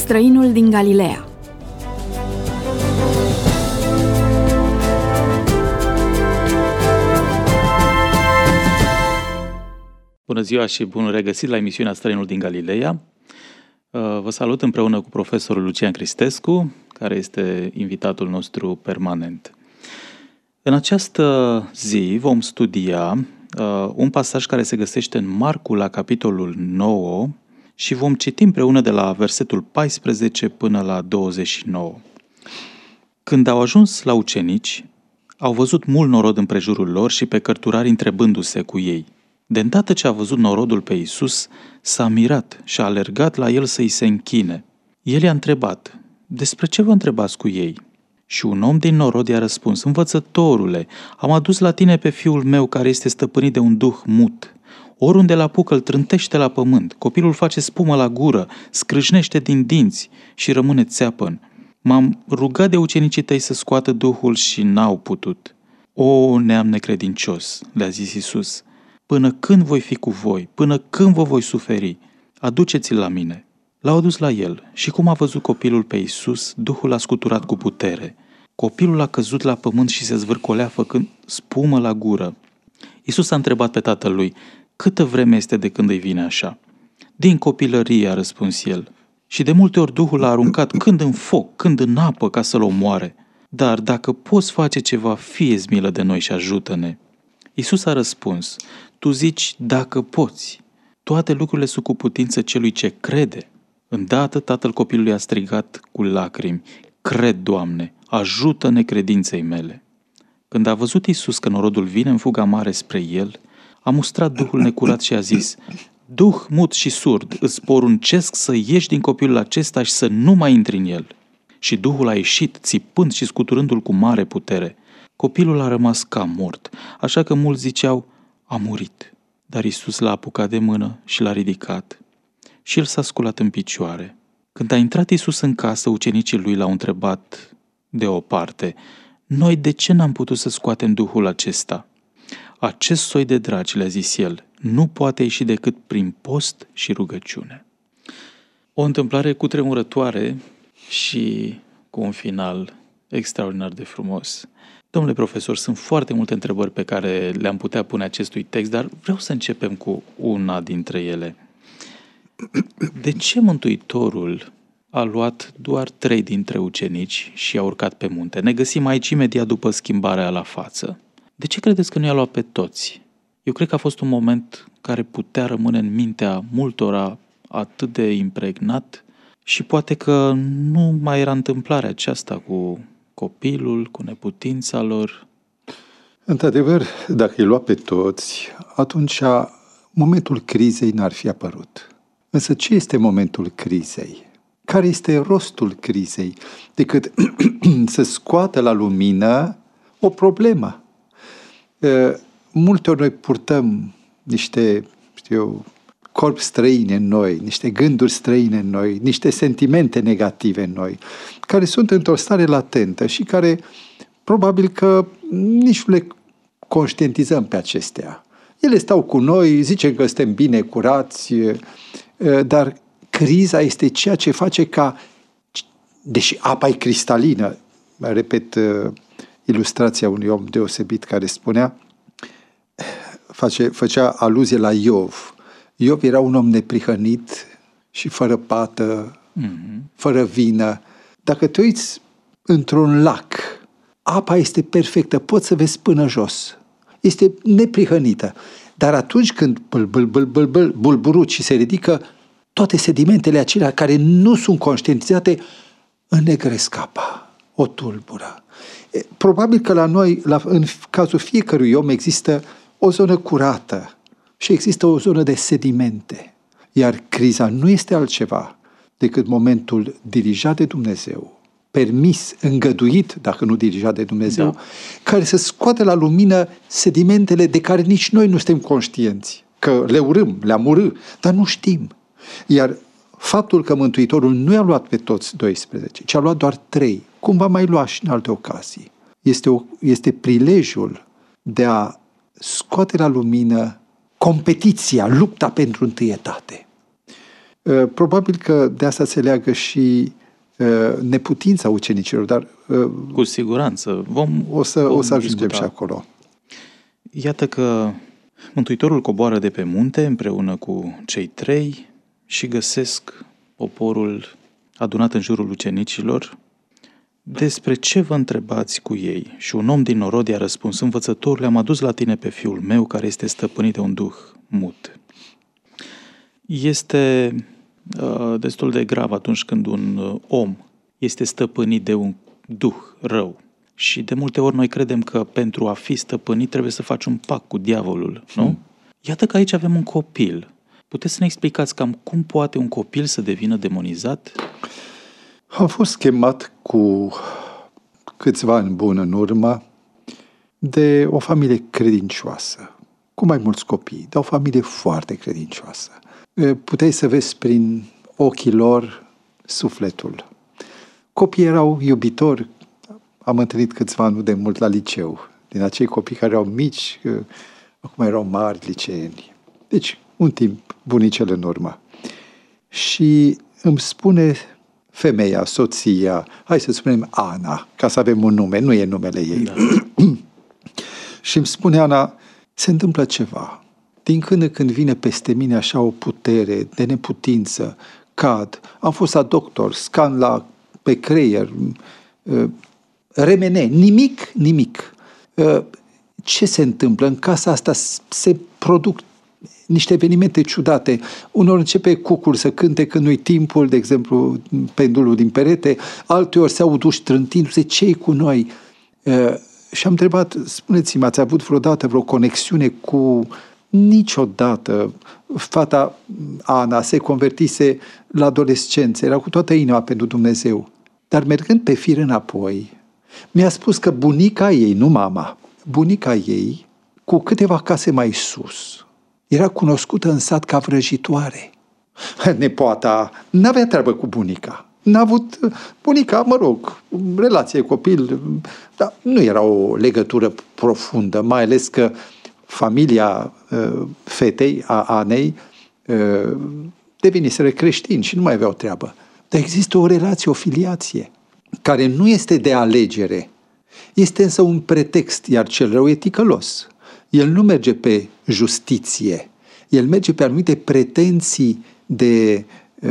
Străinul din Galileea. Bună ziua și bun regăsit la emisiunea Străinul din Galileea. Vă salut împreună cu profesorul Lucian Cristescu, care este invitatul nostru permanent. În această zi vom studia un pasaj care se găsește în Marcu la capitolul 9 și vom citi împreună de la versetul 14 până la 29. Când au ajuns la ucenici, au văzut mult norod împrejurul lor și pe cărturari întrebându-se cu ei. De îndată ce a văzut norodul pe Iisus, s-a mirat și a alergat la el să-i se închine. El i-a întrebat, despre ce vă întrebați cu ei? Și un om din norod i-a răspuns, învățătorule, am adus la tine pe fiul meu care este stăpânit de un duh mut. Oriunde îl apucă, îl trântește la pământ, copilul face spumă la gură, scrâșnește din dinți și rămâne țeapăn. M-am rugat de ucenicii tăi să scoată duhul și n-au putut. O, neam necredincios, le-a zis Iisus, până când voi fi cu voi, până când vă voi suferi, aduceți-l la mine. L-au adus la el și cum a văzut copilul pe Iisus, Duhul a scuturat cu putere. Copilul a căzut la pământ și se zvârcolea făcând spumă la gură. Iisus a întrebat pe tatălui, câtă vreme este de când îi vine așa? Din copilărie, a răspuns el. Și de multe ori Duhul a aruncat când în foc, când în apă ca să-l omoare. Dar dacă poți face ceva, fie-ți milă de noi și ajută-ne. Iisus a răspuns, tu zici dacă poți. Toate lucrurile sunt cu putință celui ce crede. Îndată tatăl copilului a strigat cu lacrimi, cred, Doamne, ajută-ne credinței mele. Când a văzut Iisus că norodul vine în fuga mare spre el, a mustrat duhul necurat și a zis, Duh mut și surd, îți poruncesc să ieși din copilul acesta și să nu mai intri în el. Și duhul a ieșit, țipând și scuturându-l cu mare putere. Copilul a rămas ca mort, așa că mulți ziceau, a murit. Dar Iisus l-a apucat de mână și l-a ridicat. Și el s-a sculat în picioare. Când a intrat Iisus în casă, ucenicii lui l-au întrebat de o parte, noi de ce n-am putut să scoatem duhul acesta? Acest soi de dragi, le-a zis el, nu poate ieși decât prin post și rugăciune. O întâmplare cutremurătoare și cu un final extraordinar de frumos. Domnule profesor, sunt foarte multe întrebări pe care le-am putea pune acestui text, dar vreau să începem cu una dintre ele. De ce Mântuitorul a luat doar 3 dintre ucenici și a urcat pe munte? Ne găsim aici imediat după schimbarea la față. De ce credeți că nu i-a luat pe toți? Eu cred că a fost un moment care putea rămâne în mintea multora atât de impregnat și poate că nu mai era întâmplarea aceasta cu copilul, cu neputința lor. Într-adevăr, dacă îi lua pe toți, atunci momentul crizei n-ar fi apărut. Însă ce este momentul crizei? Care este rostul crizei? Decât să scoată la lumină o problemă. Multe ori noi purtăm niște, corpi străine în noi, niște gânduri străine în noi, niște sentimente negative în noi, care sunt într-o stare latentă și care probabil că nici nu le conștientizăm pe acestea. Ele stau cu noi, zicem că suntem bine curați, dar criza este ceea ce face ca, deși apa e cristalină, repet ilustrația unui om deosebit care spunea, făcea aluzie la Iov. Iov era un om neprihănit și fără pată, fără vină. Dacă te uiți într-un lac, apa este perfectă, poți să vezi până jos. Este neprihănită. Dar atunci când bulburut și se ridică, toate sedimentele acelea care nu sunt conștientizate înnegresc apa, o tulbură. Probabil că la noi, în cazul fiecărui om, există o zonă curată și există o zonă de sedimente. Iar criza nu este altceva decât momentul dirijat de Dumnezeu, permis, îngăduit, dacă nu dirijat de Dumnezeu, care să scoate la lumină sedimentele de care nici noi nu suntem conștienți, că le urâm, le-am urât, dar nu știm. Iar faptul că Mântuitorul nu i-a luat pe toți 12, ci a luat doar 3, cum va mai lua și în alte ocazii, este prilejul de a scoate la lumină competiția, lupta pentru întâietate. Probabil că de asta se leagă și neputința ucenicilor, dar cu siguranță o să ajungem discuta și acolo. Iată că Mântuitorul coboară de pe munte împreună cu cei 3 și găsesc poporul adunat în jurul ucenicilor. Despre ce vă întrebați cu ei? Și un om din norod i-a răspuns: Învățătorule, am adus la tine pe fiul meu care este stăpânit de un duh mut. Este destul de grav atunci când un om este stăpânit de un duh rău. Și de multe ori noi credem că pentru a fi stăpânit trebuie să faci un pact cu diavolul, nu? Iată că aici avem un copil. Puteți să ne explicați cam cum poate un copil să devină demonizat? Am fost chemat cu câțiva ani buni în urmă de o familie credincioasă, cu mai mulți copii, dar o familie foarte credincioasă. Puteai să vezi prin ochii lor sufletul. Copiii erau iubitori. Am întâlnit câțiva nu de mult la liceu, din acei copii care erau mici, acum erau mari liceeni. Deci, un timp bunicel în urmă. Și îmi spune femeia, soția, hai să spunem Ana, ca să avem un nume, nu e numele ei. Da. Și îmi spune Ana, se întâmplă ceva. Din când în când vine peste mine așa o putere de neputință, cad, am fost la doctor, scan pe creier, remene, nimic. Ce se întâmplă? În casa asta se produc niște evenimente ciudate. Unor începe cucul să cânte când nu-i timpul, de exemplu, pendulul din perete, alteori se aud uși trântindu-se, ce-i cu noi? Și am întrebat, spuneți-mi, ați avut vreodată vreo conexiune cu... Niciodată. Fata Ana se convertise la adolescență, era cu toată inima pentru Dumnezeu. Dar mergând pe fir înapoi, mi-a spus că bunica ei, nu mama, bunica ei, cu câteva case mai sus, era cunoscută în sat ca vrăjitoare. Nepoata n-avea treabă cu bunica. N-a avut bunica, relație copil, dar nu era o legătură profundă, mai ales că familia fetei, a Anei, deveniseră creștini și nu mai aveau treabă. Dar există o relație, o filiație, care nu este de alegere, este însă un pretext, iar cel rău e ticălos. El nu merge pe justiție, el merge pe anumite pretenții de,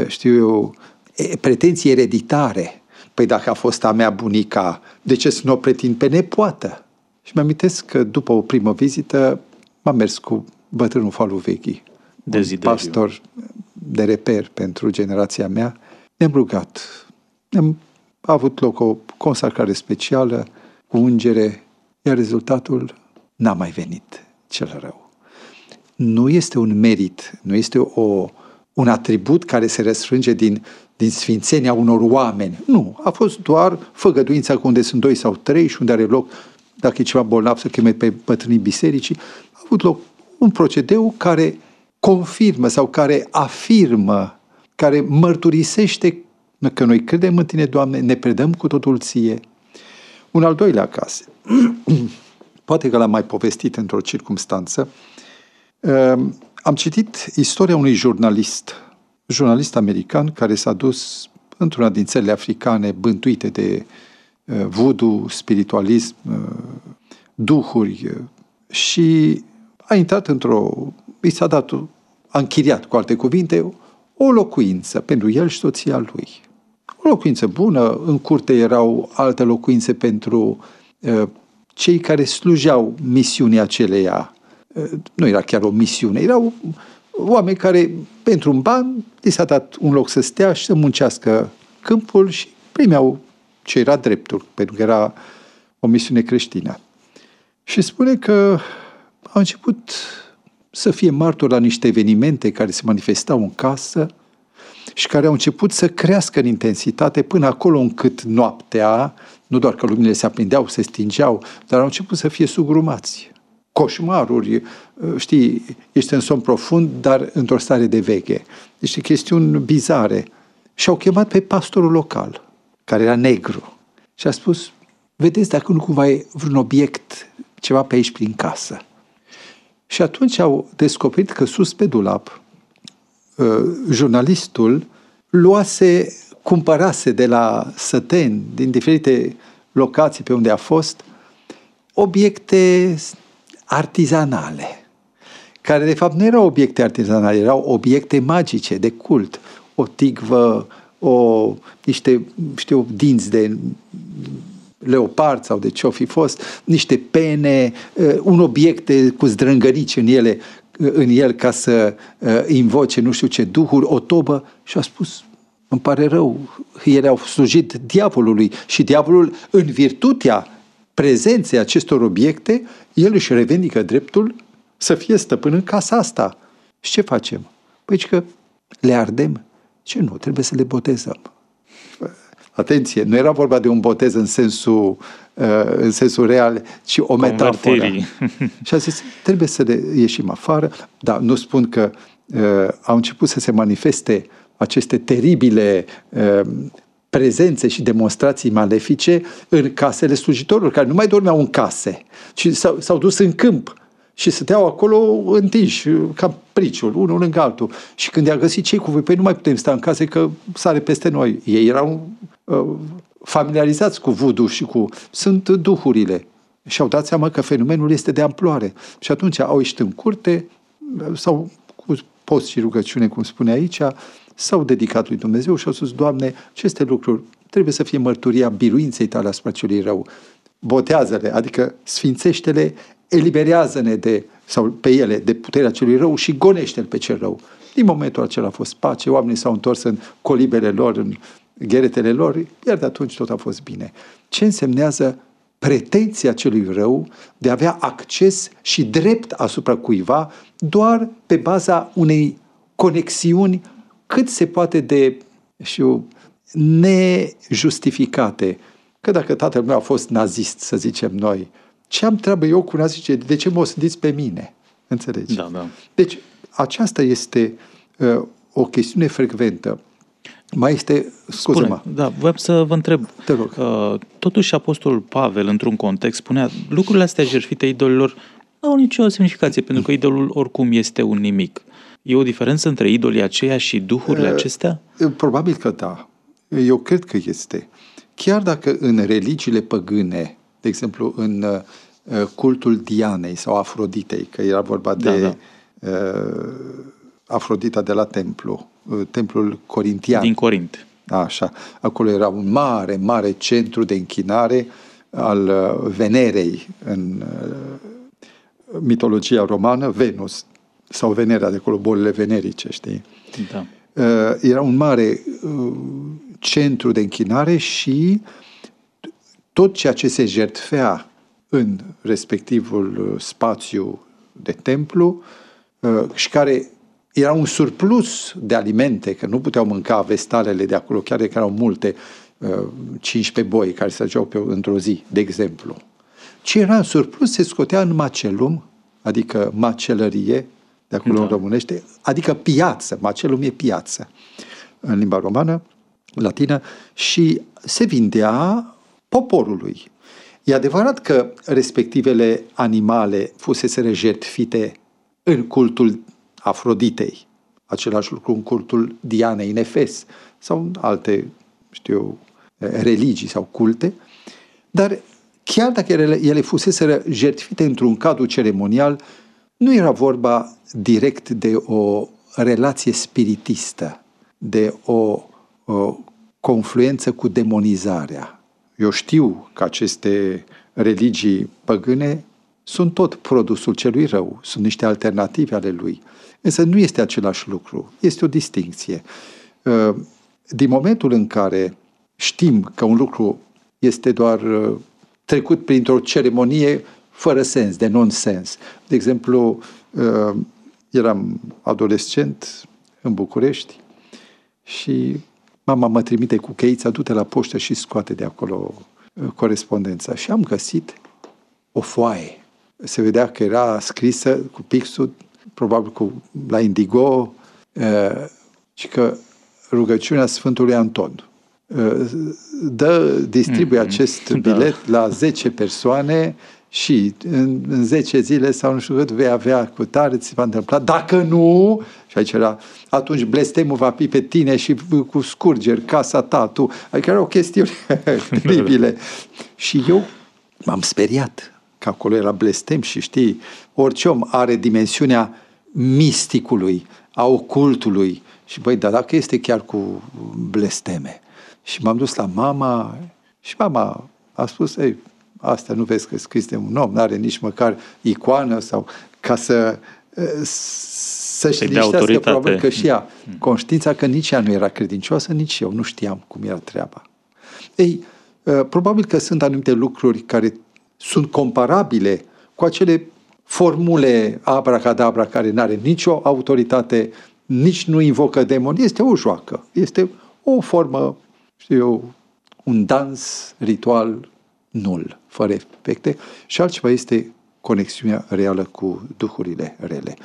pretenții ereditare. Păi dacă a fost a mea bunica, de ce să nu o pretind pe nepoată? Și mi-amintesc că după o primă vizită m-am mers cu bătrânul Falu Vechi, un pastor de reper pentru generația mea. Ne-am rugat. A avut loc o consacrare specială cu ungere, iar rezultatul n-a mai venit cel rău. Nu este un merit, nu este un atribut care se răsfrânge din sfințenia unor oameni. Nu, a fost doar făgăduința că unde sunt 2 sau 3 și unde are loc, dacă e ceva bolnav, să cheme pe bătrânii bisericii. A avut loc un procedeu care confirmă sau care afirmă, care mărturisește că noi credem în Tine, Doamne, ne predăm cu totul Ție. Un al doilea caz, poate că l-am mai povestit într-o circumstanță, am citit istoria unui jurnalist american care s-a dus într-una din țările africane bântuite de voodoo, spiritualism, duhuri și a intrat a închiriat, cu alte cuvinte, o locuință pentru el și soția lui. O locuință bună, în curte erau alte locuințe pentru cei care slujeau misiunea aceleia. Nu era chiar o misiune, erau oameni care, pentru un ban, li s-a dat un loc să stea și să muncească câmpul și primeau ce era dreptul, pentru că era o misiune creștină. Și spune că a început să fie martor la niște evenimente care se manifestau în casă și care au început să crească în intensitate până acolo încât noaptea, nu doar că luminile se aprindeau, se stingeau, dar au început să fie sugrumați. Coșmaruri, ești în somn profund, dar într-o stare de veche. Niște chestiuni bizare. Și au chemat pe pastorul local, care era negru. Și a spus, vedeți dacă nu cumva e vreun obiect, ceva pe aici prin casă. Și atunci au descoperit că sus pe dulap, jurnalistul cumpărase de la săteni, din diferite locații pe unde a fost, obiecte artizanale, care de fapt nu erau obiecte artizanale, erau obiecte magice, de cult. O tigvă, niște, dinți de leopard sau de ce-o fi fost, niște pene, un obiect cu zdrângănici în el ca să invoce nu știu ce duhuri, o tobă, și a spus: îmi pare rău, ele au slujit diavolului și diavolul, în virtutea prezenței acestor obiecte, el își revendică dreptul să fie stăpân în casa asta. Și ce facem? Păi că le ardem? Ce nu? Trebuie să le botezăm. Atenție, nu era vorba de un botez în sensul real, ci o metaforă. Și a zis, trebuie să le ieșim afară. Dar nu spun că au început să se manifeste aceste teribile prezențe și demonstrații malefice în casele slujitorilor, care nu mai dormeau în case, ci s-au dus în câmp și stăteau acolo întinși, ca priciul, unul lângă altul. Și când i-a găsit cei cu voi, păi nu mai putem sta în case că sare peste noi. Ei erau familiarizați cu voodoo și sunt duhurile. Și au dat seama că fenomenul este de amploare. Și atunci au ieșit în curte, sau cu post și rugăciune, cum spune aici, s-au dedicat lui Dumnezeu și au spus: Doamne, aceste lucruri trebuie să fie mărturia biruinței tale asupra celui rău. Botează-le, adică sfințește-le, eliberează-ne sau pe ele de puterea celui rău și gonește-l pe cel rău. Din momentul acela a fost pace, oamenii s-au întors în colibele lor, în gheretele lor, iar de atunci tot a fost bine. Ce însemnează pretenția celui rău de a avea acces și drept asupra cuiva doar pe baza unei conexiuni cât se poate de nejustificate. Că dacă tatăl meu a fost nazist, să zicem noi, ce am treabă eu cu naziști? De ce mă osândiți pe mine? Înțelegi? Da, da. Deci, aceasta este o chestiune frecventă. Mai este, scuză-mă. Da, voiam să vă întreb. Te rog. Totuși, Apostolul Pavel, într-un context, spunea: lucrurile astea jertfite idolilor nu au nicio semnificație, pentru că idolul oricum este un nimic. E o diferență între idolii aceia și duhurile acestea? Probabil că da. Eu cred că este. Chiar dacă în religiile păgâne, de exemplu în cultul Dianei sau Afroditei, că era vorba de Afrodita de la templul corintian. Din Corint. Așa. Acolo era un mare, mare centru de închinare al Venerei în mitologia romană, Venus sau Venera, de acolo bolile venerice, știi? Da. Era un mare centru de închinare și tot ceea ce se jertfea în respectivul spațiu de templu și care era un surplus de alimente, că nu puteau mânca vestalele de acolo, chiar că erau multe, 15 boi care se ageau într-o zi, de exemplu. Ce era în surplus se scotea în macelum, adică macelărie, de acolo în românește, adică piață. Macelum e piață în limba romană, latină, și se vindea poporului. E adevărat că respectivele animale fuseseră jertfite în cultul Afroditei, același lucru în cultul Dianei în Efes sau în alte, religii sau culte, dar chiar dacă ele fuseseră jertfite într-un cadru ceremonial, nu era vorba direct de o relație spiritistă, de o confluență cu demonizarea. Eu știu că aceste religii păgâne sunt tot produsul celui rău, sunt niște alternative ale lui. Însă nu este același lucru, este o distincție. Din momentul în care știm că un lucru este doar trecut printr-o ceremonie fără sens, de non-sens. De exemplu, eram adolescent în București și mama mă trimite cu cheița: du-te la poștă și scoate de acolo corespondența. Și am găsit o foaie. Se vedea că era scrisă cu pixul, probabil la indigo, și că rugăciunea Sfântului Anton. Distribuie acest bilet la 10 persoane și în 10 zile sau nu știu cât vei avea cu tare, ți va întâmpla. Dacă nu, și aici era, atunci blestemul va fi pe tine și cu scurgeri casa ta, tu. Adică era o chestiune teribile. Și eu m-am speriat că acolo era blestem și știi, orice om are dimensiunea misticului, a ocultului. Și băi, dar dacă este chiar cu blesteme? Și m-am dus la mama și mama a spus, ei, asta nu vezi că scris de un om, n-are nici măcar icoană sau ca să-și liștească probabil că și ea conștiința că nici ea nu era credincioasă, nici eu nu știam cum era treaba. Ei, probabil că sunt anumite lucruri care sunt comparabile cu acele formule abracadabra care n-are nicio autoritate, nici nu invocă demoni. Este o joacă, este o formă, știu eu, un dans ritual nul, fără efecte, și altceva este conexiunea reală cu duhurile rele.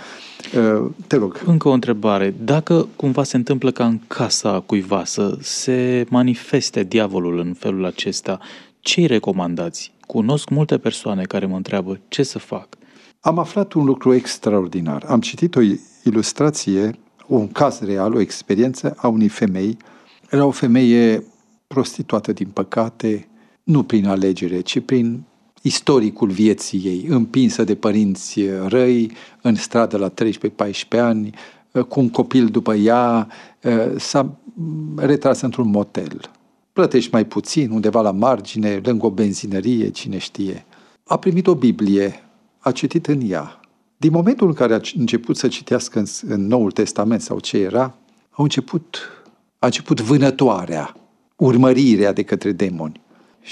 Te rog. Încă o întrebare. Dacă cumva se întâmplă ca în casa cuiva să se manifeste diavolul în felul acesta, ce-i recomandați? Cunosc multe persoane care mă întreabă ce să fac. Am aflat un lucru extraordinar. Am citit o ilustrație, un caz real, o experiență a unei femei. Era o femeie prostituată, din păcate, nu prin alegere, ci prin istoricul vieții ei, împinsă de părinți răi, în stradă la 13-14 ani, cu un copil după ea, s-a retras într-un motel. Plătești mai puțin, undeva la margine, lângă o benzinărie, cine știe. A primit o Biblie, a citit în ea. Din momentul în care a început să citească în Noul Testament sau ce era, a început vânătoarea, urmărirea de către demoni.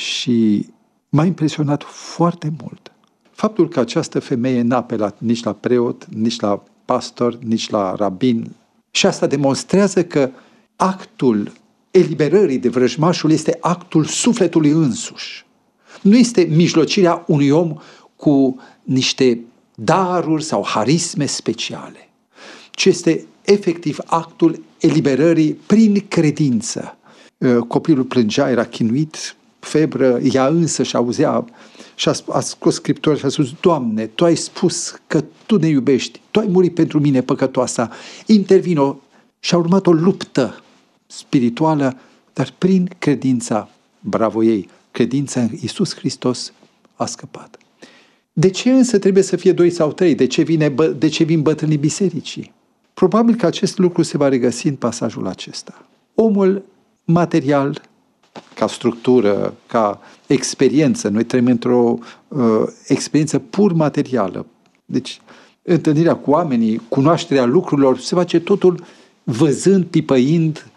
Și m-a impresionat foarte mult faptul că această femeie n-a apelat nici la preot, nici la pastor, nici la rabin. Și asta demonstrează că actul eliberării de vrăjmașul este actul sufletului însuși. Nu este mijlocirea unui om cu niște daruri sau harisme speciale, ci este efectiv actul eliberării prin credință. Copilul plângea, era chinuit, febră, ea însă și auzea și a scos Scriptura și a spus: Doamne, Tu ai spus că Tu ne iubești, Tu ai murit pentru mine păcătoasa, intervino. Și a urmat o luptă spirituală, dar prin credința, bravo ei, credința în Iisus Hristos a scăpat. De ce însă trebuie să fie 2 sau 3? De ce vin bătrânii bisericii? Probabil că acest lucru se va regăsi în pasajul acesta. Omul material, ca structură, ca experiență, noi trăim într-o experiență pur materială. Deci, întâlnirea cu oamenii, cunoașterea lucrurilor, se face totul văzând, pipăind,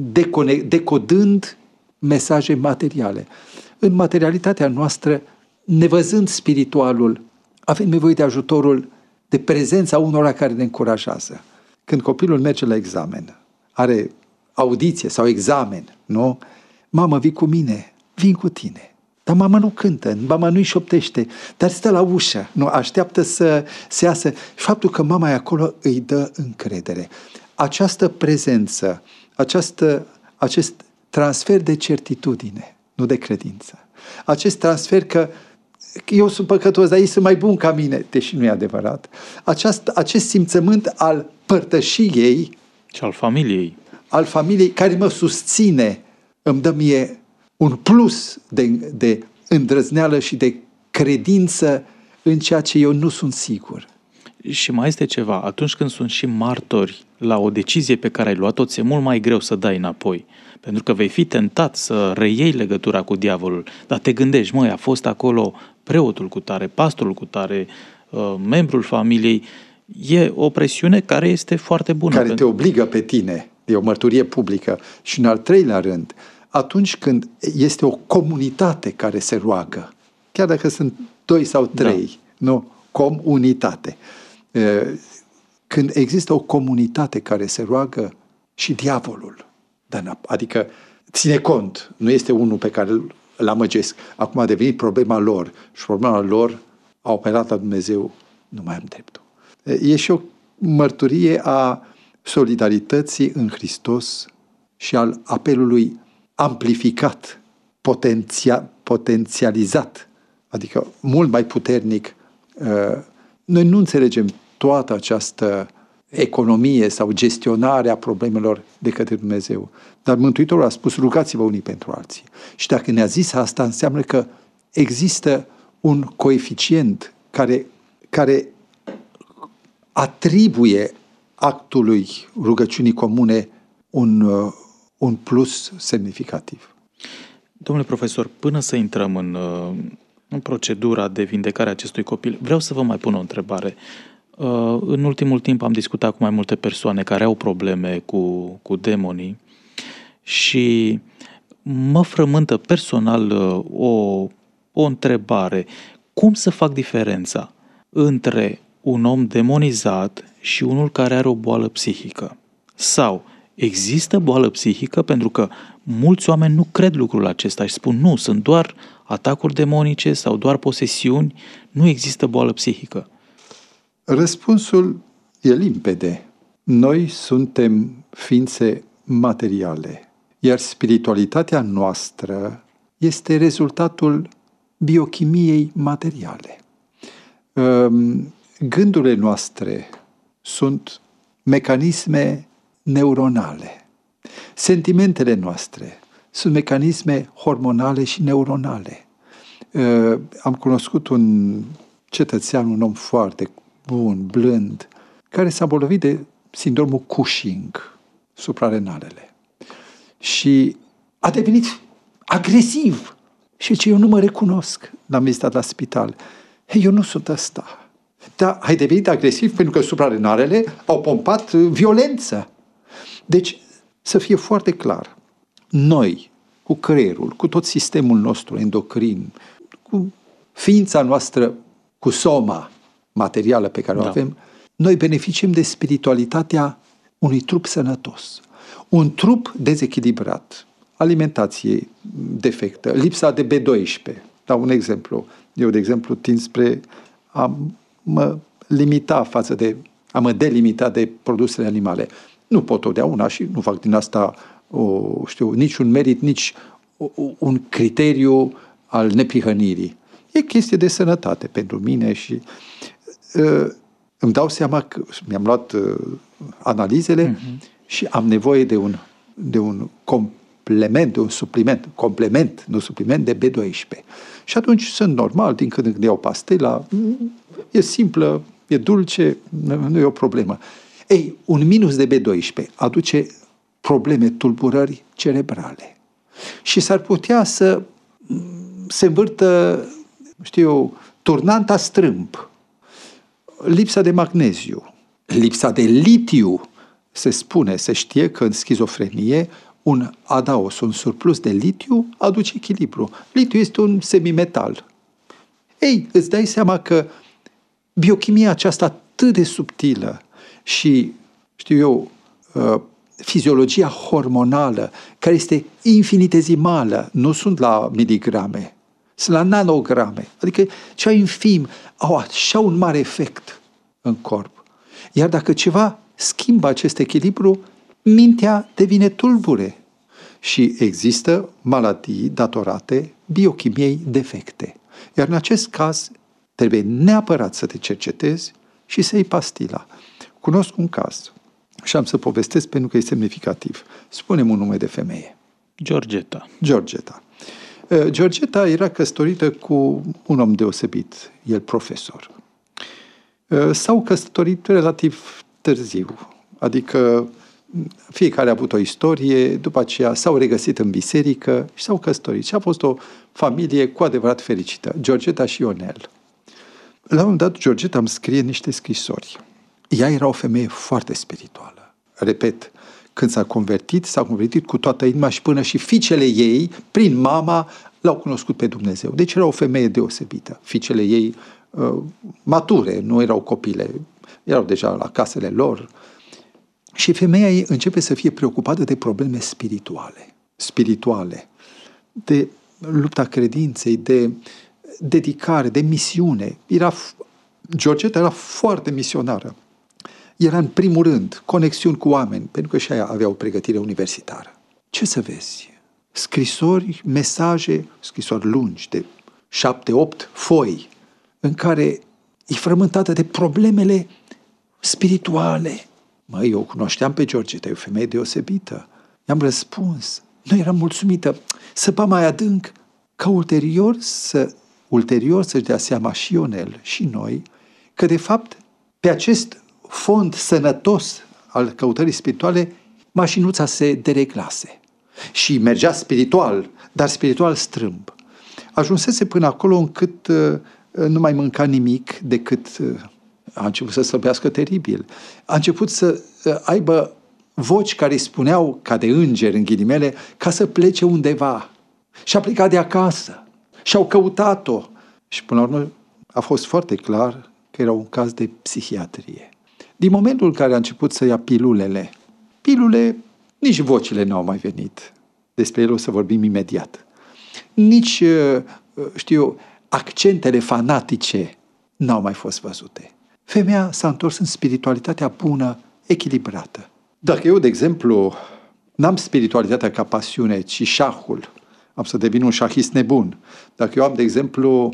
decodând mesaje materiale. În materialitatea noastră, nevăzând spiritualul, avem nevoie de ajutorul, de prezența unora care ne încurajează. Când copilul merge la examen, are audiție sau examen, nu? Mamă, vii cu mine, vin cu tine. Dar mama nu cântă, mama nu-i șoptește, dar stă la ușă, nu? Așteaptă să se iasă. Și faptul că mama e acolo îi dă încredere. Această prezență, acest transfer de certitudine, nu de credință. Acest transfer că eu sunt păcătos, dar ei sunt mai buni ca mine, deși nu e adevărat. Acest simțământ al părtășiei și al familiei care mă susține, îmi dă mie un plus de îndrăzneală și de credință în ceea ce eu nu sunt sigur. Și mai este ceva, atunci când sunt și martori la o decizie pe care ai luat-o, ți-e mult mai greu să dai înapoi. Pentru că vei fi tentat să reiei legătura cu diavolul, dar te gândești, a fost acolo preotul cu tare, pastorul cu tare, membrul familiei. E o presiune care este foarte bună. Care te obligă pe tine, e o mărturie publică. Și în al treilea rând, atunci când este o comunitate care se roagă, chiar dacă sunt 2 sau 3, nu, comunitate. Când există o comunitate care se roagă, și diavolul adică ține cont, nu este unul pe care îl amăgesc. Acum a devenit problema lor și problema lor a operat la Dumnezeu, nu mai am dreptul. E și o mărturie a solidarității în Hristos și al apelului amplificat, potențializat adică mult mai puternic. Noi nu înțelegem toată această economie sau gestionare a problemelor de către Dumnezeu. Dar Mântuitorul a spus, rugați-vă unii pentru alții. Și dacă ne-a zis asta, înseamnă că există un coeficient care atribuie actului rugăciunii comune un plus semnificativ. Domnule profesor, până să intrăm în procedura de vindecare a acestui copil, vreau să vă mai pun o întrebare. În ultimul timp am discutat cu mai multe persoane care au probleme cu demonii și mă frământă personal o întrebare. Cum să fac diferența între un om demonizat și unul care are o boală psihică? Sau există boală psihică? Pentru că mulți oameni nu cred lucrul acesta și spun nu, sunt doar atacuri demonice sau doar posesiuni, nu există boală psihică. Răspunsul e limpede. Noi suntem ființe materiale, iar spiritualitatea noastră este rezultatul biochimiei materiale. Gândurile noastre sunt mecanisme neuronale. Sentimentele noastre sunt mecanisme hormonale și neuronale. Am cunoscut un cetățean, un om foarte bun, blând, care s-a bolnăvit de sindromul Cushing, suprarenalele. Și a devenit agresiv. Și ce eu nu mă recunosc. L-am vizitat la spital. Eu nu sunt ăsta. Dar ai devenit agresiv pentru că suprarenalele au pompat violență. Deci, să fie foarte clar, noi, cu creierul, cu tot sistemul nostru endocrin, cu ființa noastră, cu soma materială pe care o avem, noi beneficiem de spiritualitatea unui trup sănătos. Un trup dezechilibrat, alimentație defectă, lipsa de B12. Dau un exemplu. Eu, de exemplu, tind spre a mă delimita de produsele animale. Nu pot totdeauna și nu fac din asta niciun merit, nici un criteriu al neprihănirii. E chestie de sănătate pentru mine și îmi dau seama că mi-am luat analizele și am nevoie de un complement, nu supliment de B12. Și atunci sunt normal, din când în când iau pastila, e simplă, e dulce, nu e o problemă. Ei, un minus de B12 aduce probleme, tulburări cerebrale. Și s-ar putea să se învârtă, turnanta strâmb, lipsa de magneziu, lipsa de litiu. Se știe că în schizofrenie un adaos, un surplus de litiu aduce echilibru. Litiu este un semimetal. Ei, îți dai seama că biochimia aceasta atât de subtilă și, fiziologia hormonală, care este infinitezimală, nu sunt la miligrame, sunt la nanograme, adică cea infim, au așa un mare efect în corp. Iar dacă ceva schimbă acest echilibru, mintea devine tulbure și există maladii datorate biochimiei defecte. Iar în acest caz trebuie neapărat să te cercetezi și să iei pastila. Cunosc un caz și am să povestesc pentru că e semnificativ. Spune-mi un nume de femeie. Georgeta. Georgeta era căsătorită cu un om deosebit, el profesor. S-au căsătorit relativ târziu, adică fiecare a avut o istorie, după aceea s-au regăsit în biserică și s-au căsătorit. Și a fost o familie cu adevărat fericită, Georgeta și Ionel. La un moment dat, Georgeta îmi scrie niște scrisori. Ea era o femeie foarte spirituală. Repet, când s-a convertit cu toată inima și până și fiicele ei, prin mama, l-au cunoscut pe Dumnezeu. Deci era o femeie deosebită. Fiicele ei mature, nu erau copile, erau deja la casele lor. Și femeia ei începe să fie preocupată de probleme spirituale, de lupta credinței, de dedicare, de misiune. Georgeta era foarte misionară. Era în primul rând conexiuni cu oameni, pentru că și aia avea o pregătire universitară. Ce să vezi? Scrisori, mesaje, scrisori lungi de 7-8 foi în care e frământată de problemele spirituale. Măi, eu cunoșteam pe Georgeta, e o femeie deosebită. I-am răspuns. Nu eram mulțumită. Săpa mai adânc ca ulterior să-și dea seama și Ionel și noi că de fapt pe acest fond sănătos al căutării spirituale mașinuța se dereglase și mergea spiritual, dar spiritual strâmb. Ajunsese până acolo încât nu mai mânca nimic decât a început să slăbească teribil. A început să aibă voci care îi spuneau, ca de îngeri în ghilimele, ca să plece undeva. Și a plecat de acasă. Și au căutat-o. Și până la urmă a fost foarte clar că era un caz de psihiatrie. Din momentul în care a început să ia pilule, nici vocile n-au mai venit. Despre ele o să vorbim imediat. Nici, accentele fanatice n-au mai fost văzute. Femeia s-a întors în spiritualitatea bună, echilibrată. Dacă eu, de exemplu, n-am spiritualitatea ca pasiune, ci șahul, am să devin un șahist nebun. Dacă eu am, de exemplu,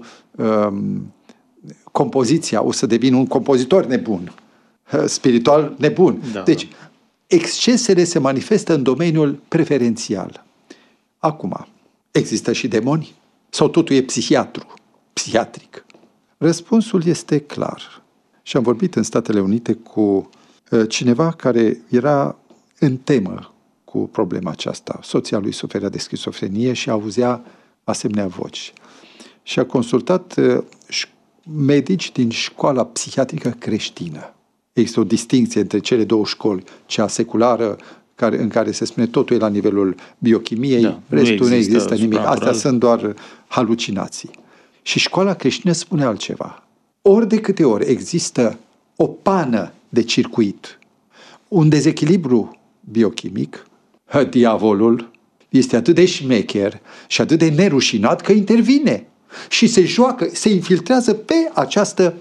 compoziția, o să devin un compozitor nebun, spiritual nebun. Da. Deci, excesele se manifestă în domeniul preferențial. Acum, există și demoni? Sau totul e psihiatric? Răspunsul este clar. Și am vorbit în Statele Unite cu cineva care era în temă cu problema aceasta. Soția lui suferea de schizofrenie și auzea asemenea voci. Și a consultat medici din școala psihiatrică creștină. Există o distinție între cele două școli, cea seculară, în care se spune totul e la nivelul biochimiei, restul nu există nimic. Astea sunt doar halucinații. Și școala creștină spune altceva. Ori de câte ori există o pană de circuit, un dezechilibru biochimic, diavolul este atât de șmecher și atât de nerușinat că intervine și se joacă, se infiltrează pe această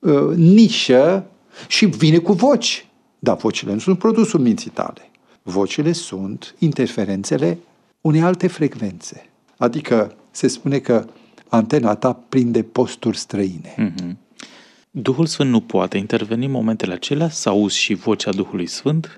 nișă și vine cu voci. Dar vocile nu sunt produsul minții tale. Vocile sunt interferențele unei alte frecvențe. Adică se spune că antena ta prinde posturi străine. Mm-hmm. Duhul Sfânt nu poate interveni în momentele acelea? Să auzi și vocea Duhului Sfânt?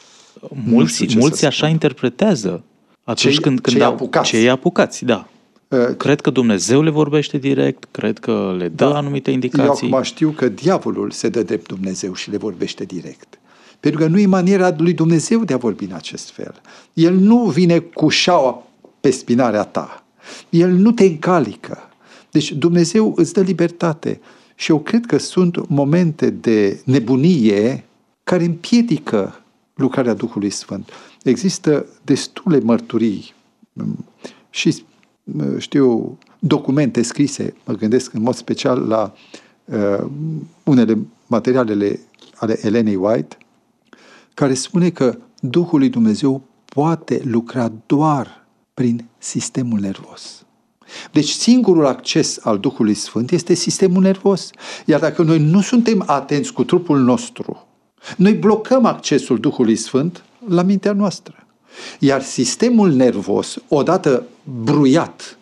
Mulți așa interpretează atunci când cei apucați, da. Cred că Dumnezeu le vorbește direct, cred că le dă anumite indicații. Eu acum știu că diavolul se dă drept Dumnezeu și le vorbește direct. Pentru că nu e maniera lui Dumnezeu de a vorbi în acest fel. El nu vine cu șaua pe spinarea ta. El nu te încalică. Deci Dumnezeu îți dă libertate. Și eu cred că sunt momente de nebunie care împiedică lucrarea Duhului Sfânt. Există destule mărturii și documente scrise, mă gândesc în mod special la unele materialele ale Elenei White, care spune că Duhul lui Dumnezeu poate lucra doar prin sistemul nervos. Deci singurul acces al Duhului Sfânt este sistemul nervos. Iar dacă noi nu suntem atenți cu trupul nostru, noi blocăm accesul Duhului Sfânt la mintea noastră. Iar sistemul nervos, odată bruiat,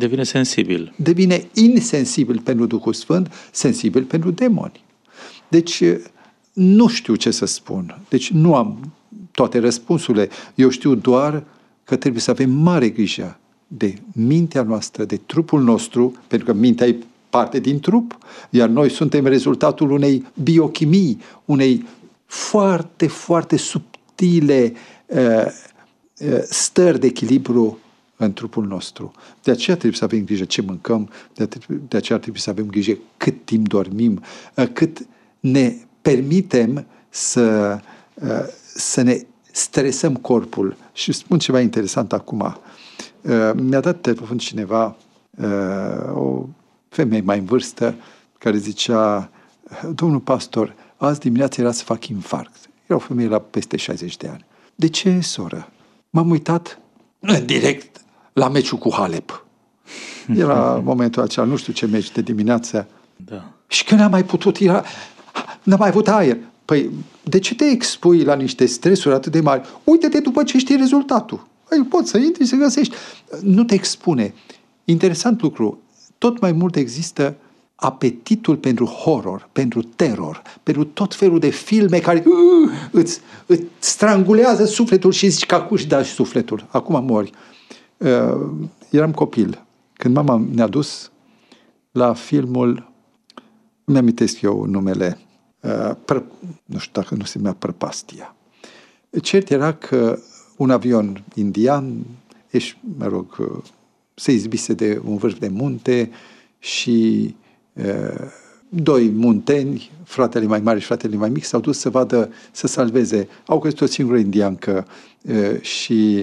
devine insensibil pentru Duhul Sfânt, sensibil pentru demoni. Deci nu știu ce să spun. Deci nu am toate răspunsurile. Eu știu doar că trebuie să avem mare grijă de mintea noastră, de trupul nostru, pentru că mintea e parte din trup, iar noi suntem rezultatul unei biochimii, unei foarte, foarte subtile stări de echilibru în trupul nostru. De aceea trebuie să avem grijă ce mâncăm, de aceea trebuie să avem grijă cât timp dormim, cât ne permitem să ne stresăm corpul. Și spun ceva interesant acum. Mi-a dat telefon cineva, o femeie mai în vârstă, care zicea: domnul pastor, azi dimineața era să fac infarct. Era o femeie la peste 60 de ani. De ce, soră? M-am uitat în direct la meciul cu Halep. Era momentul acela, nu știu ce meci de dimineață. Da. Și când n-am mai putut, n-am mai avut aer. Păi, de ce te expui la niște stresuri atât de mari? Uite-te după ce știi rezultatul. Păi, poți să intri și să găsești. Nu te expune. Interesant lucru. tot mai mult există apetitul pentru horror, pentru terror, pentru tot felul de filme care îți strangulează sufletul și zici că acum își dai sufletul. Acum mori. Eram copil. Când mama ne-a dus la filmul, mi-amintesc eu numele, nu știu dacă nu se numea Prăpastia. Cert era că un avion indian, se izbise de un vârf de munte și doi munteni, fratele mai mare și fratele mai mic, s-au dus să vadă, să salveze. Au găsit o singură indiancă și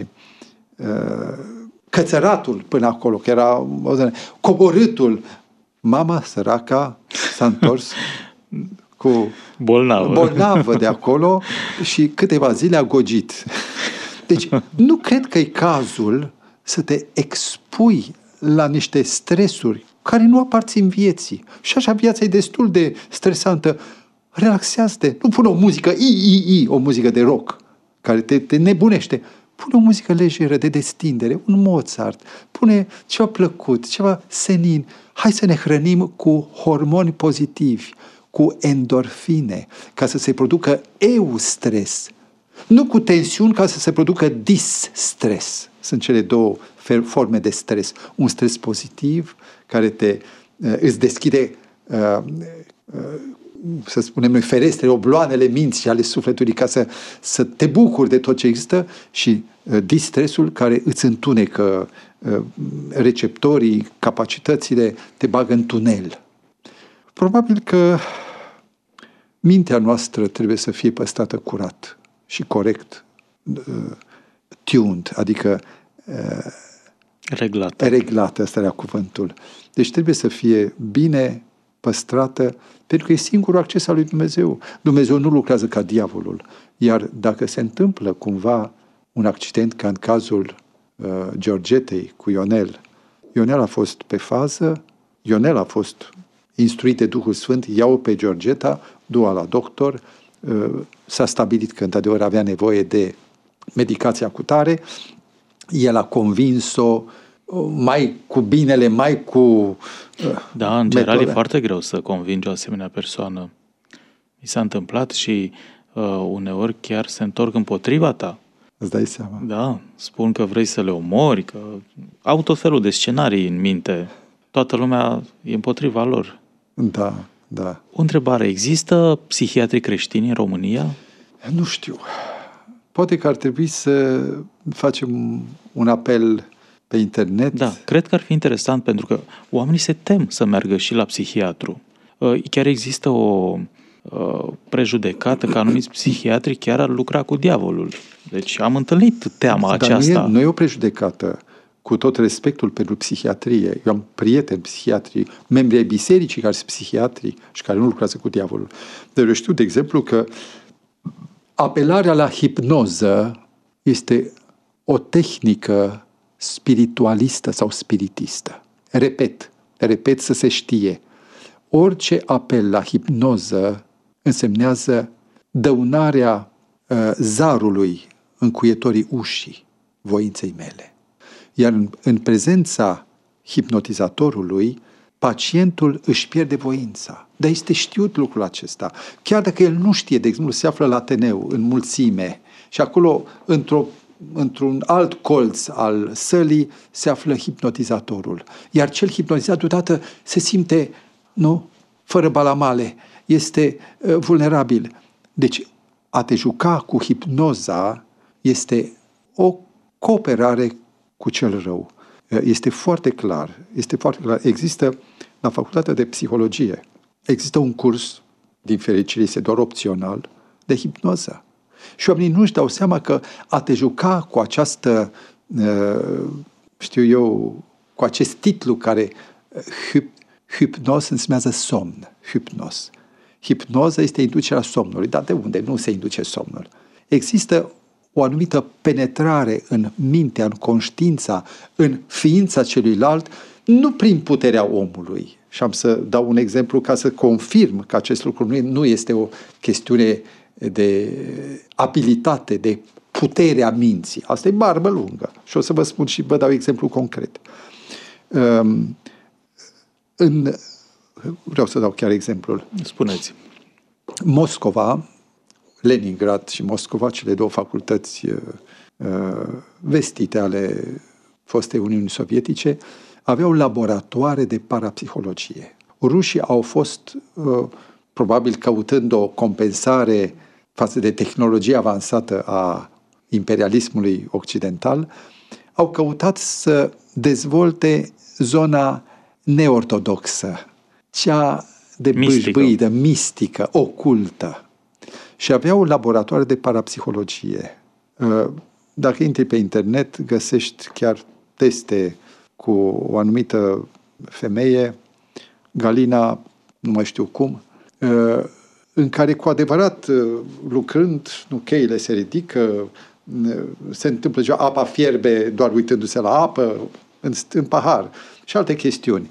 cățăratul până acolo, că era coborâtul. Mama, săraca, s-a întors cu bolnavă de acolo și câteva zile a gogit. Deci, nu cred că e cazul să te expui la niște stresuri care nu aparțin vieții. Și așa viața e destul de stresantă. Relaxează-te. Nu pune o muzică o muzică de rock care te nebunește. Pune o muzică lejeră, de destindere, un Mozart. Pune ceva plăcut, ceva senin. Hai să ne hrănim cu hormoni pozitivi, cu endorfine, ca să se producă eustres. Nu cu tensiuni, ca să se producă dis-stres. Sunt cele două forme de stres. Un stres pozitiv, care îți deschide, să spunem noi, ferestre, obloanele minții ale sufletului, ca să te bucuri de tot ce există, și distresul care îți întunecă receptorii, capacitățile, te bagă în tunel. Probabil că mintea noastră trebuie să fie păstrată curat și corect, tuned, adică reglată, ăsta era cuvântul. Deci trebuie să fie bine păstrată, pentru că e singurul acces al lui Dumnezeu. Dumnezeu nu lucrează ca diavolul. Iar dacă se întâmplă cumva un accident, ca în cazul Georgetei cu Ionel, Ionel a fost pe fază, Ionel a fost instruit de Duhul Sfânt, iau pe Georgeta, du-o la doctor, s-a stabilit că într-adevăr avea nevoie de medicația cu tare, el a convins-o mai cu binele, mai cu Da, în general e foarte greu să convingi o asemenea persoană. Mi s-a întâmplat și uneori chiar se întorc împotriva ta. Îți dai seama? Da, spun că vrei să le omori, că au tot felul de scenarii în minte. Toată lumea e împotriva lor. Da, da. O întrebare, există psihiatri creștini în România? Nu știu. Poate că ar trebui să facem un apel pe internet. Da, cred că ar fi interesant, pentru că oamenii se tem să meargă și la psihiatru. Chiar există o prejudecată că anumiți psihiatri chiar ar lucra cu diavolul. Deci am întâlnit teama aceasta. Nu e o prejudecată, cu tot respectul pentru psihiatrie. Eu am prieteni psihiatri, membri ai bisericii care sunt psihiatri și care nu lucrează cu diavolul. Dar eu știu, de exemplu, că apelarea la hipnoză este o tehnică spiritualistă sau spiritistă. Repet să se știe. Orice apel la hipnoză însemnează dăunarea zarului încuietorii ușii voinței mele. Iar în prezența hipnotizatorului, pacientul își pierde voința. Dar este știut lucrul acesta. Chiar dacă el nu știe, de exemplu, se află la Ateneu, în mulțime, și acolo, într-un alt colț al sălii, se află hipnotizatorul. Iar cel hipnotizat deodată se simte, fără balamale, este vulnerabil. Deci, a te juca cu hipnoza este o cooperare cu cel rău. Este foarte clar. Există, la Facultatea de Psihologie, există un curs, din fericire este doar opțional, de hipnoză. Și oamenii nu își dau seama că a te juca cu această, cu acest titlu care hipnoz înseamnă somn. Hipnoza este inducerea somnului. Dar de unde? Nu se induce somnul. Există o anumită penetrare în mintea, în conștiința, în ființa celuilalt, nu prin puterea omului. Și am să dau un exemplu ca să confirm că acest lucru nu este o chestiune de abilitate, de puterea minții. Asta e barbă lungă. Și o să vă spun și vă dau exemplu concret. Vreau să dau chiar exemplul. Spuneți. Moscova, Leningrad și Moscova, cele două facultăți vestite ale fostei Uniunii Sovietice, aveau laboratoare de parapsihologie. Rușii au fost, probabil căutând o compensare față de tehnologia avansată a imperialismului occidental, au căutat să dezvolte zona neortodoxă, cea de bâșbâită, mistică, ocultă. Și aveau laboratoare de parapsihologie. Dacă intri pe internet, găsești chiar teste cu o anumită femeie, Galina, nu mai știu cum, în care cu adevărat, lucrând, cheile se ridică, se întâmplă ceva, apa fierbe doar uitându-se la apă, în pahar și alte chestiuni.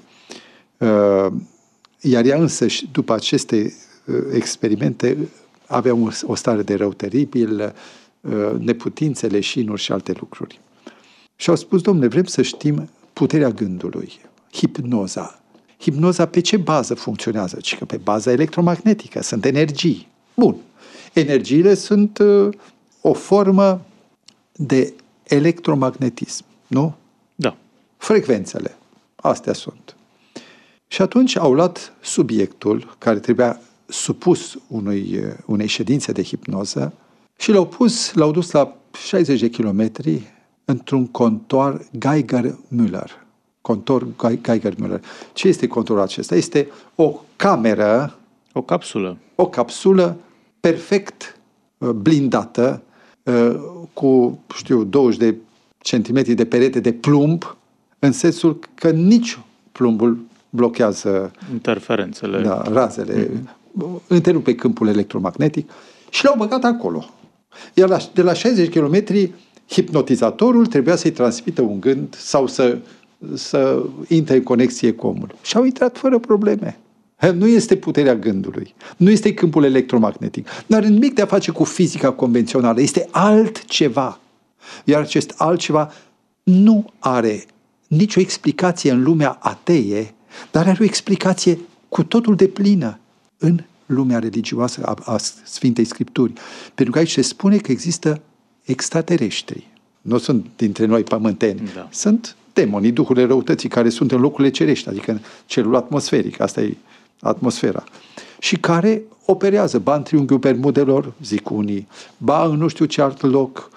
Iar ea însăși, după aceste experimente, avea o stare de rău teribil, neputințe, leșinuri și alte lucruri. Și au spus, domnule, vrem să știm puterea gândului, hipnoza. Hipnoza pe ce bază funcționează? Ci că pe baza electromagnetică, sunt energii. Bun. Energiile sunt o formă de electromagnetism, nu? Da. Frecvențele. Astea sunt. Și atunci au luat subiectul care trebuia supus unei ședințe de hipnoză și l-au dus la 60 de kilometri într-un contor Geiger-Müller. Contor Geiger-Müller. Ce este contorul acesta? Este o cameră, o capsulă perfect blindată cu, 20 de centimetri de perete de plumb, în sensul că nici plumbul blochează interferențele, razele, întrerupe câmpul electromagnetic și l-au băgat acolo. Iar de la 60 km, hipnotizatorul trebuia să-i transmită un gând sau să intre în conexie cu omul. Și au intrat fără probleme. Nu este puterea gândului, nu este câmpul electromagnetic, nu are nimic de a face cu fizica convențională, este altceva. Iar acest altceva nu are nicio explicație în lumea atee, dar are o explicație cu totul deplină în lumea religioasă a Sfintei Scripturi. Pentru că aici se spune că există extraterestri. Nu sunt dintre noi pământeni. Da. Sunt demonii, duhurile răutății, care sunt în locurile cerești, adică în cerul atmosferic. Asta e atmosfera. Și care operează, ba în triunghiul Bermudelor, zic unii, ba în nu știu ce alt loc,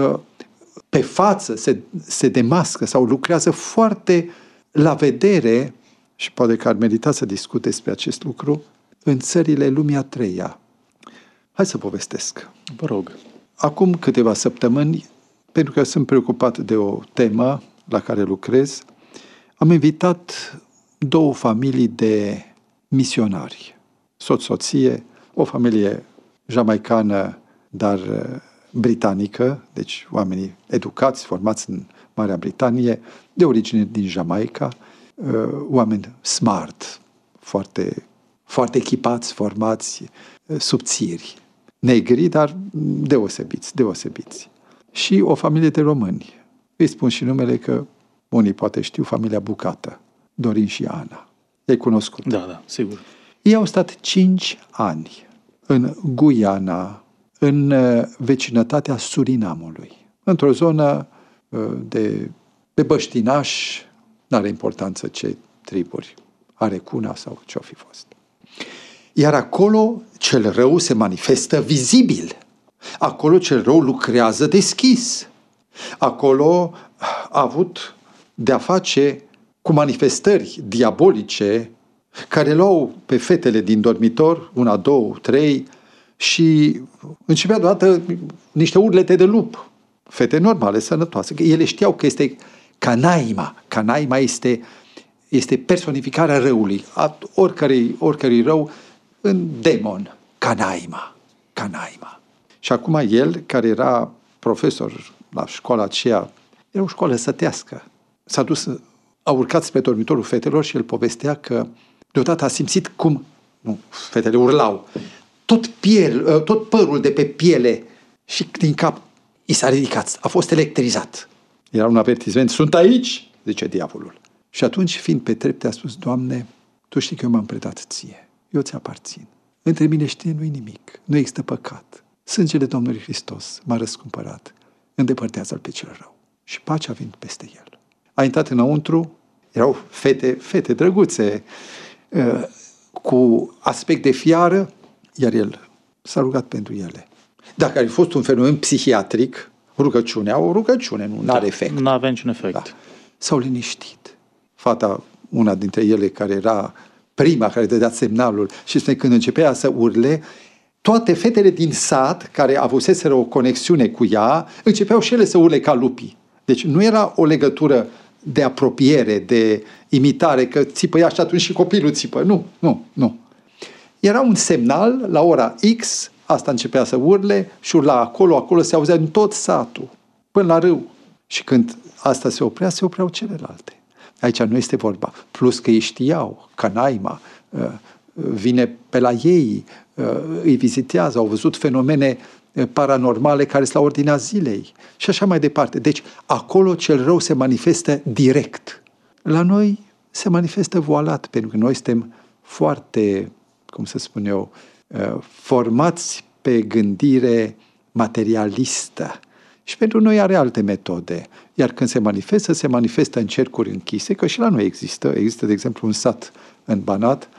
pe față se demască sau lucrează foarte la vedere, și poate că ar merita să discut despre acest lucru, în țările lumii a treia. Hai să povestesc. Vă rog. Acum câteva săptămâni, pentru că sunt preocupat de o temă la care lucrez, am invitat 2 familii de misionari. Soț-soție, o familie jamaicană, dar britanică, deci oamenii educați, formați în Marea Britanie, de origine din Jamaica, oameni smart, foarte, foarte echipați, formați, subțiri, negri, dar deosebiți. Și o familie de români. Îi spun și numele că unii poate știu, familia Bucată, Dorin și Ana. I-ai cunoscut? Da, sigur. Ei au stat 5 ani în Guyana, în vecinătatea Surinamului, într-o zonă de băștinași, n-are importanță ce triburi, Arecuna sau ce-o fi fost. Iar acolo cel rău se manifestă vizibil. Acolo cel rău lucrează deschis. Acolo a avut de-a face cu manifestări diabolice care luau pe fetele din dormitor, 1, 2, 3, și începea deodată niște urlete de lup. Fete normale, sănătoase. Ele știau că este Canaima. Canaima este personificarea răului. Oricărui rău în demon. Canaima. Și acum el, care era profesor la școala aceea, era o școală sătească. A urcat spre dormitorul fetelor și el povestea că deodată a simțit cum, fetele urlau, tot părul de pe piele și din cap i s-a ridicat, a fost electrizat. Era un avertisment, sunt aici, zice diavolul. Și atunci, fiind pe trepte, a spus, Doamne, tu știi că eu m-am predat ție, eu ți aparțin. Între mine și tine nu-i nimic, nu există păcat. Sângele Domnului Hristos m-a răscumpărat, îndepărtează-l pe cel rău. Și pacea a venit peste el. A intrat înăuntru, erau fete drăguțe, cu aspect de fiară, iar el s-a rugat pentru ele. Dacă ar fi fost un fenomen psihiatric, rugăciunea, o rugăciune, nu are efect. Nu avea niciun efect. Da. S-au liniștit. Fata, una dintre ele, care era prima care dădea semnalul, și spune, când începea să urle, toate fetele din sat, care avuseseră o conexiune cu ea, începeau și ele să urle ca lupii. Deci nu era o legătură de apropiere, de imitare, că țipă ea și atunci și copilul țipă. Nu. Era un semnal, la ora X, asta începea să urle și urla acolo se auzea în tot satul, până la râu. Și când asta se opreau celelalte. Aici nu este vorba. Plus că ei știau, Canaima vine pe la ei, îi vizitează, au văzut fenomene paranormale care sunt la ordinea zilei și așa mai departe. Deci acolo cel rău se manifestă direct. La noi se manifestă voalat, pentru că noi suntem foarte, cum să spun eu, formați pe gândire materialistă. Și pentru noi are alte metode. Iar când se manifestă în cercuri închise, că și la noi există. Există, de exemplu, un sat în Banat,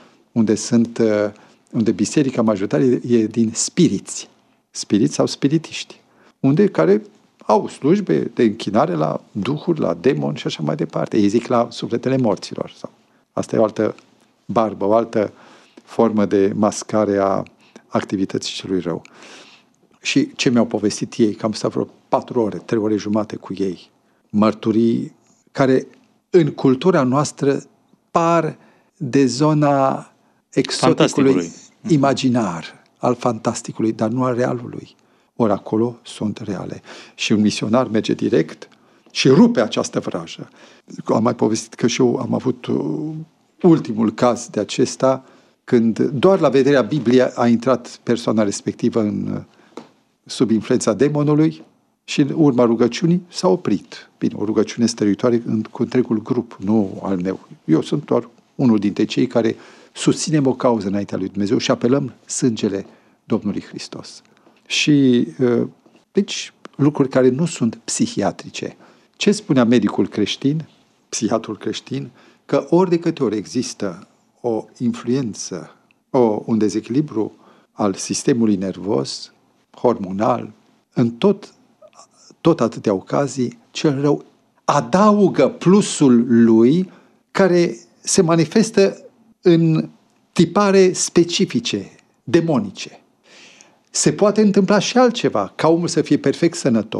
unde biserica majoritară e din spiriți sau spiritiști, care au slujbe de închinare la duhuri, la demoni și așa mai departe. Ei zic la sufletele morților. Asta e o altă barbă, o altă formă de mascare a activității celui rău. Și ce mi-au povestit ei, că am stat vreo 4 ore, 3 ore jumate cu ei, mărturii care în cultura noastră par de zona exoticului imaginar, al fantasticului, dar nu al realului. Ori acolo sunt reale. Și un misionar merge direct și rupe această vrajă. Am mai povestit că și eu am avut ultimul caz de acesta, când doar la vederea Bibliei a intrat persoana respectivă sub influența demonului și în urma rugăciunii s-a oprit. Bine, o rugăciune stăruitoare cu întregul grup, nu al meu. Eu sunt doar unul dintre cei care susținem o cauză înaintea lui Dumnezeu și apelăm sângele Domnului Hristos. Și, deci, lucruri care nu sunt psihiatrice. Ce spunea medicul creștin, psihiatrul creștin? Că ori de câte ori există o influență, un dezechilibru al sistemului nervos, hormonal, în tot atâtea ocazii, cel rău adaugă plusul lui care se manifestă în tipare specifice, demonice. Se poate întâmpla și altceva, ca omul să fie perfect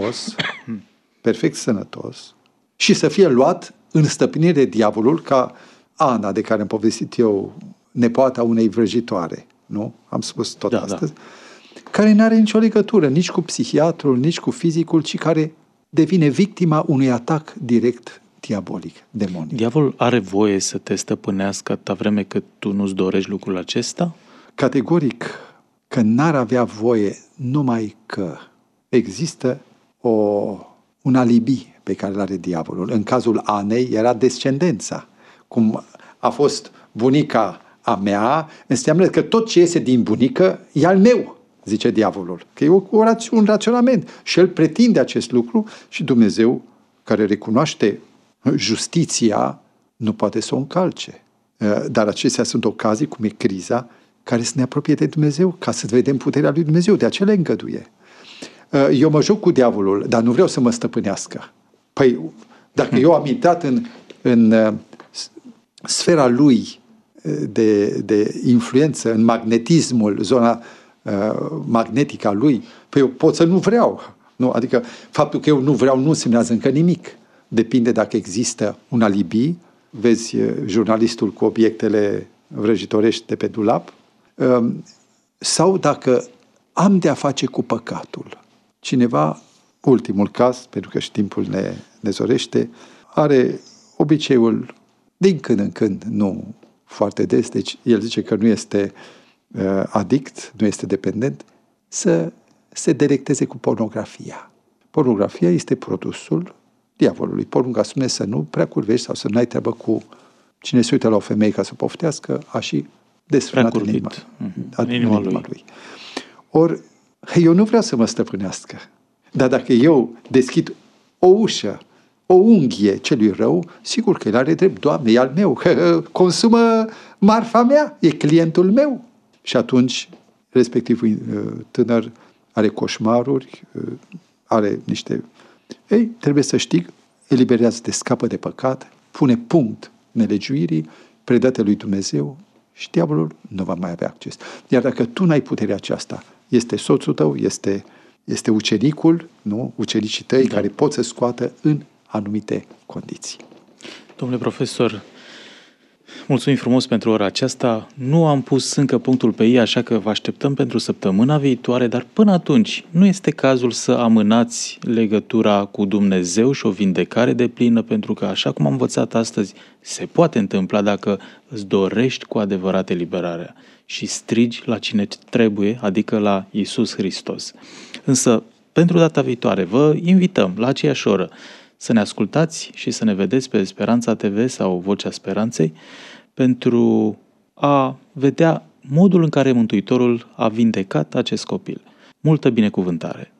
sănătos și să fie luat în stăpânire de diavolul, ca Ana, de care am povestit eu, nepoata unei vrăjitoare, nu? Am spus tot astăzi. Da. Care nu are nicio legătură nici cu psihiatrul, nici cu fizicul, ci care devine victima unui atac direct diabolic, demonic. Diavolul are voie să te stăpânească atâta vreme cât tu nu-ți dorești lucrul acesta? Categoric că n-ar avea voie, numai că există un alibi pe care îl are diavolul. În cazul Anei era descendența. Cum a fost bunica a mea, înseamnă că tot ce iese din bunică e al meu, zice diavolul. Că e un raționament. Și el pretinde acest lucru și Dumnezeu, care recunoaște justiția, nu poate să o încalce. Dar acestea sunt ocazii, cum e criza, care să ne apropie de Dumnezeu, ca să vedem puterea lui Dumnezeu. De aceea le îngăduie. Eu mă joc cu diavolul, dar nu vreau să mă stăpânească. Păi, dacă eu am intrat în sfera lui de influență, în magnetismul, zona magnetică a lui, păi eu pot să nu vreau. Nu? Adică faptul că eu nu vreau nu însemnează încă nimic. Depinde dacă există un alibi, vezi jurnalistul cu obiectele vrăjitorești de pe dulap, sau dacă am de-a face cu păcatul. Cineva, ultimul caz, pentru că și timpul ne zorește, are obiceiul, din când în când, nu foarte des, deci el zice că nu este adict, nu este dependent, să se delecteze cu pornografia. Pornografia este produsul diavolului. Porunca spune să nu prea curvești sau să nu ai treabă cu Cine se uită la o femeie ca să poftească, a și desfrânat în inima lui. Ori, eu nu vreau să mă stăpânească. Dar dacă eu deschid o ușă, o unghie celui rău, sigur că el are drept, Doamne, e al meu, consumă marfa mea, e clientul meu. Și atunci, respectivul tânăr are coșmaruri, are niște... trebuie să știi, eliberează-te, scapă de păcat, pune punct nelegiuirii, predă-te lui Dumnezeu și diavolul nu va mai avea acces. Iar dacă tu n-ai puterea aceasta, este soțul tău, este ucenicul, nu? Ucenicii tăi care pot să scoată în anumite condiții. Domnule profesor, mulțumim frumos pentru ora aceasta. Nu am pus încă punctul pe ei, așa că vă așteptăm pentru săptămâna viitoare, dar până atunci nu este cazul să amânați legătura cu Dumnezeu și o vindecare deplină, pentru că, așa cum am învățat astăzi, se poate întâmpla dacă îți dorești cu adevărat eliberarea și strigi la cine trebuie, adică la Iisus Hristos. Însă, pentru data viitoare, vă invităm la aceeași oră să ne ascultați și să ne vedeți pe Speranța TV sau Vocea Speranței pentru a vedea modul în care Mântuitorul a vindecat acest copil. Multă binecuvântare!